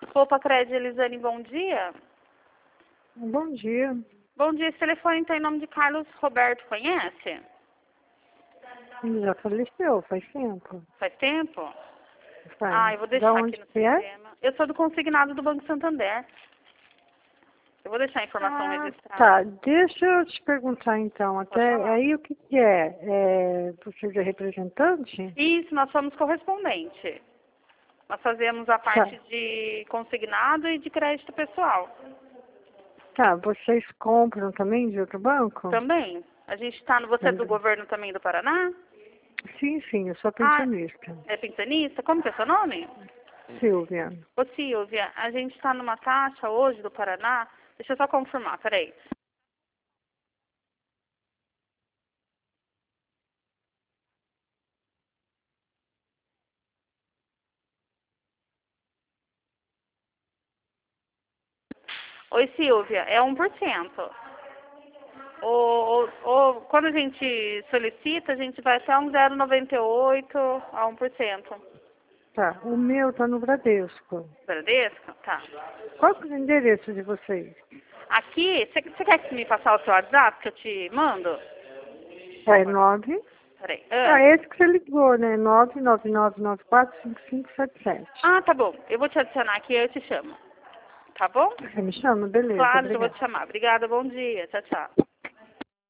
Poupa Crédito, Elisane, bom dia. Bom dia. Bom dia, esse telefone está em nome de Carlos Roberto, conhece? Ele já faleceu, faz tempo. Faz tempo? Faz. Eu vou Da deixar onde aqui no que é? sistema. Eu sou do consignado do Banco Santander. Eu vou deixar a informação registrada. Tá, deixa eu te perguntar então, Pode até falar. aí o que que é? Você é representante? Isso, nós somos correspondente. Nós fazemos a parte de consignado e de crédito pessoal. Tá, vocês compram também de outro banco? Também. A gente está no... Você é do governo também do Paraná? Sim, sim, eu sou Ah, pensionista. é pensionista? Como que é seu nome? Silvia. Ô Silvia, a gente está numa taxa hoje do Paraná. Deixa eu só confirmar, peraí. Oi Silvia, é 1%. Quando a gente solicita, a gente vai até um 0,98 a 1%. Tá, o meu tá no Bradesco. Bradesco? Tá. Qual que é o endereço de vocês? Aqui, você quer que me passar o seu WhatsApp que eu te mando? É 9. Peraí. Esse que você ligou, né? 999945577. Tá bom. Eu vou te adicionar aqui e eu te chamo. Tá bom? Você me chama? Beleza, Claro, eu vou obrigada. te chamar. Obrigada, bom dia. Tchau, tchau.